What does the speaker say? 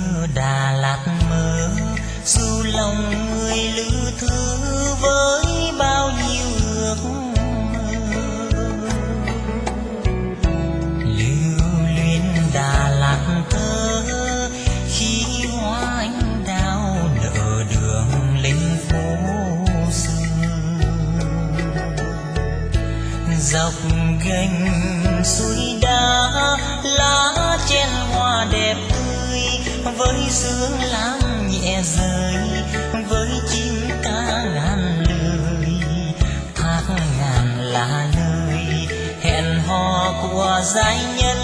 Đà Lạt mơ, dù lòng người lữ thư với bao nhiêu ước mơ. Lưu luyến Đà Lạt thơ, khi hoa anh đào nở đường lên phố xưa. Dọc gành suối đá, lá chen hoa đẹp tươi, với sương lam nhẹ rơi, với chim ca ngàn lời, thác ngàn lá lời hẹn hò của giai nhân